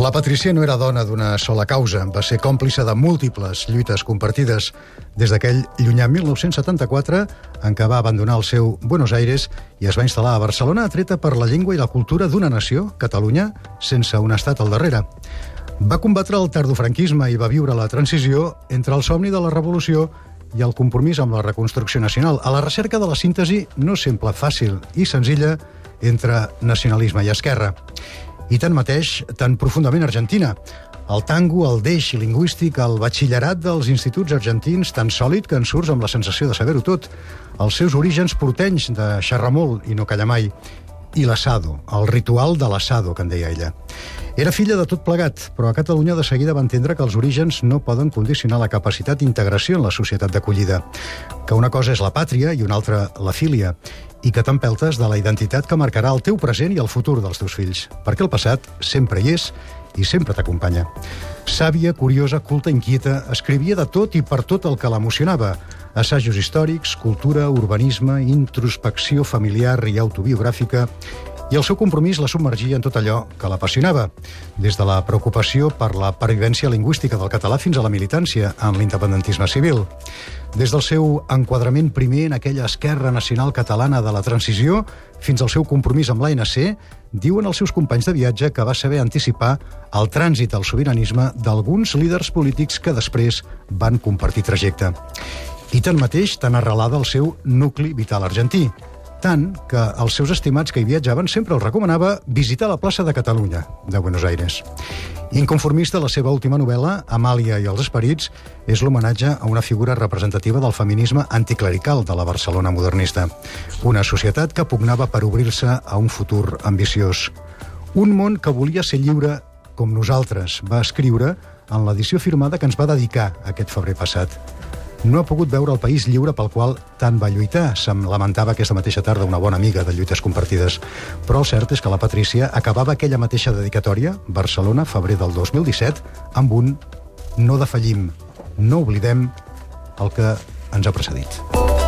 La Patricia no era dona d'una sola causa, va ser còmplice de múltiples lluites compartides des d'aquell llunyà 1974 en què va abandonar el seu Buenos Aires i es va instal·lar a Barcelona, atreta per la llengua i la cultura d'una nació, Catalunya, sense un estat al darrere. Va combatre el tardofranquisme i va viure la transició entre el somni de la revolució i el compromís amb la reconstrucció nacional, a la recerca de la síntesi no sempre fàcil i senzilla entre nacionalisme i esquerra. I tanmateix, tan profundament argentina. El tango, el deix lingüístic, el batxillerat dels instituts argentins, tan sòlid que en surts amb la sensació de saber-ho tot. Els seus orígens portenys de xerrar molt i no callar mai. I l'assado, el ritual de l'assado, que en deia ella. Era filla de tot plegat, però a Catalunya de seguida va entendre que els orígens no poden condicionar la capacitat d'integració en la societat d'acollida, que una cosa és la pàtria i una altra la fília, i que t'empeltes de la identitat que marcarà el teu present i el futur dels teus fills, perquè el passat sempre hi és i sempre t'acompanya. Sàvia, curiosa, culta, inquieta, escrivia de tot i per tot el que l'emocionava. Assajos històrics, cultura, urbanisme, introspecció familiar i autobiogràfica, i el seu compromís la submergia en tot allò que l'apassionava, des de la preocupació per la pervivència lingüística del català fins a la militància en l'independentisme civil. Des del seu enquadrament primer en aquella esquerra nacional catalana de la transició fins al seu compromís amb l'ANC, diuen els seus companys de viatge que va saber anticipar el trànsit al sobiranisme d'alguns líders polítics que després van compartir trajecte. I tanmateix tan arrelada al seu nucli vital argentí, tant que els seus estimats que hi viatjaven sempre els recomanava visitar la plaça de Catalunya, de Buenos Aires. Inconformista, la seva última novel·la, Amàlia i els esperits, és l'homenatge a una figura representativa del feminisme anticlerical de la Barcelona modernista. Una societat que pugnava per obrir-se a un futur ambiciós. Un món que volia ser lliure com nosaltres, va escriure en l'edició firmada que ens va dedicar aquest febrer passat. No ha pogut veure el país lliure pel qual tant va lluitar, se'm lamentava aquesta mateixa tarda una bona amiga de lluites compartides. Però el cert és que la Patricia acabava aquella mateixa dedicatòria, Barcelona, febrer del 2017, amb un no defallim, no oblidem el que ens ha precedit.